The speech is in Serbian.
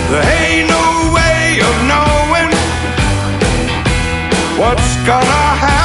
There ain't no way of knowing what's gonna happen.